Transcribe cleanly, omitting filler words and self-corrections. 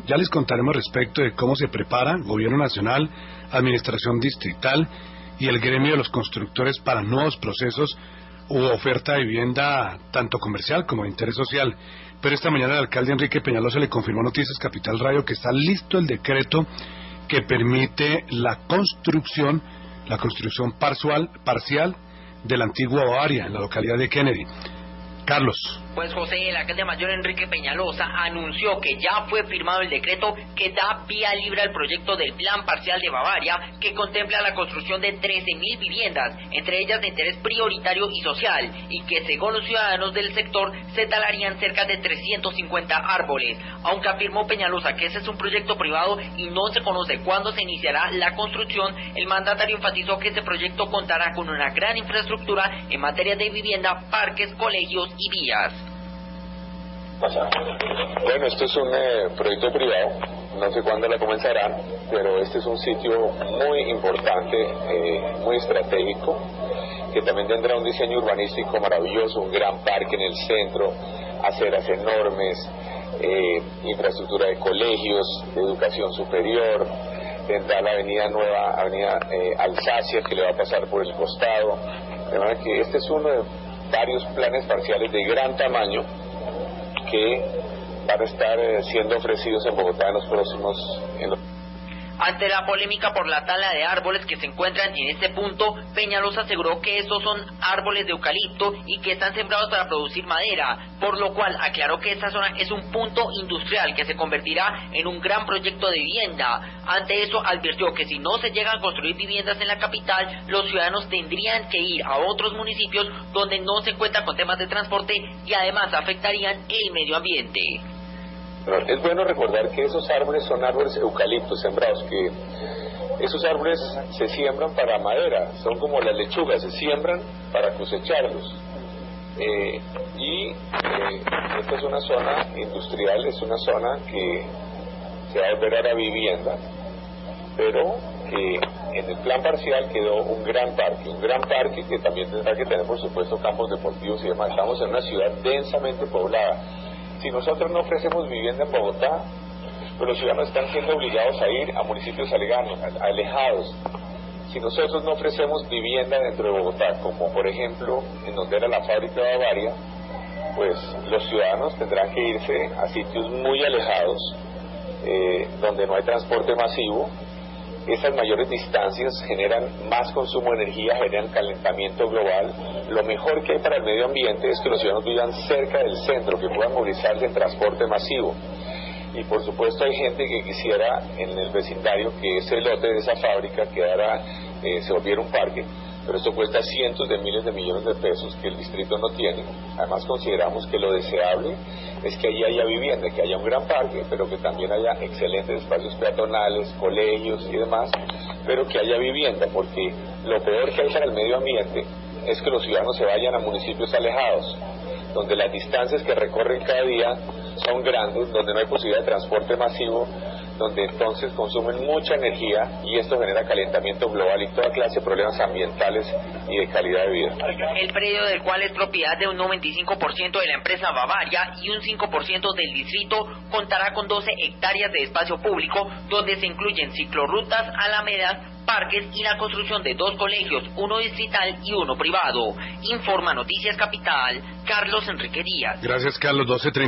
Ya les contaremos respecto de cómo se prepara Gobierno Nacional, Administración Distrital y el gremio de los constructores para nuevos procesos u oferta de vivienda tanto comercial como de interés social. Pero esta mañana el alcalde Enrique Peñalosa le confirmó a Noticias Capital Radio que está listo el decreto que permite la construcción parcial de la antigua Bavaria en la localidad de Kennedy. Carlos. Pues José, el alcalde mayor Enrique Peñalosa anunció que ya fue firmado el decreto que da vía libre al proyecto del Plan Parcial de Bavaria, que contempla la construcción de 13.000 viviendas, entre ellas de interés prioritario y social, y que según los ciudadanos del sector se talarían cerca de 350 árboles. Aunque afirmó Peñalosa que ese es un proyecto privado y no se conoce cuándo se iniciará la construcción, el mandatario enfatizó que este proyecto contará con una gran infraestructura en materia de vivienda, parques, colegios y vías. Bueno, esto es un proyecto privado, no sé cuándo la comenzarán, pero este es un sitio muy importante, muy estratégico, que también tendrá un diseño urbanístico maravilloso, un gran parque en el centro, aceras enormes, infraestructura de colegios, de educación superior, tendrá la avenida Alsacia, que le va a pasar por el costado. De manera que este es uno de varios planes parciales de gran tamaño que van a estar siendo ofrecidos en Bogotá en los próximos... Ante la polémica por la tala de árboles que se encuentran en este punto, Peñalosa aseguró que estos son árboles de eucalipto y que están sembrados para producir madera, por lo cual aclaró que esta zona es un punto industrial que se convertirá en un gran proyecto de vivienda. Ante eso advirtió que si no se llegan a construir viviendas en la capital, los ciudadanos tendrían que ir a otros municipios donde no se cuenta con temas de transporte y además afectarían el medio ambiente. Es bueno recordar que esos árboles son árboles eucaliptos sembrados, que esos árboles se siembran para madera, son como las lechugas, se siembran para cosecharlos. Esta es una zona industrial, es una zona que se va a volver ahora vivienda, pero que en el plan parcial quedó un gran parque que también tendrá que tener por supuesto campos deportivos y demás. Estamos en una ciudad densamente poblada. Si nosotros no ofrecemos vivienda en Bogotá, pues los ciudadanos están siendo obligados a ir a municipios alejados. Si nosotros no ofrecemos vivienda dentro de Bogotá, como por ejemplo en donde era la fábrica de Bavaria, pues los ciudadanos tendrán que irse a sitios muy alejados, donde no hay transporte masivo. Esas mayores distancias generan más consumo de energía, generan calentamiento global. Lo mejor que hay para el medio ambiente es que los ciudadanos vivan cerca del centro, que puedan movilizarse en transporte masivo. Y por supuesto hay gente que quisiera en el vecindario que ese lote de esa fábrica se volviera un parque, pero esto cuesta cientos de miles de millones de pesos que el distrito no tiene. Además consideramos que lo deseable es que allí haya vivienda, que haya un gran parque, pero que también haya excelentes espacios peatonales, colegios y demás, pero que haya vivienda, porque lo peor que hay para el medio ambiente es que los ciudadanos se vayan a municipios alejados, donde las distancias que recorren cada día son grandes, donde no hay posibilidad de transporte masivo, donde entonces consumen mucha energía y esto genera calentamiento global y toda clase de problemas ambientales y de calidad de vida. El predio del cual es propiedad de un 95% de la empresa Bavaria y un 5% del distrito contará con 12 hectáreas de espacio público donde se incluyen ciclorrutas, alamedas, parques y la construcción de 2 colegios, uno distrital y uno privado. Informa Noticias Capital, Carlos Enrique Díaz. Gracias, Carlos. 12:30.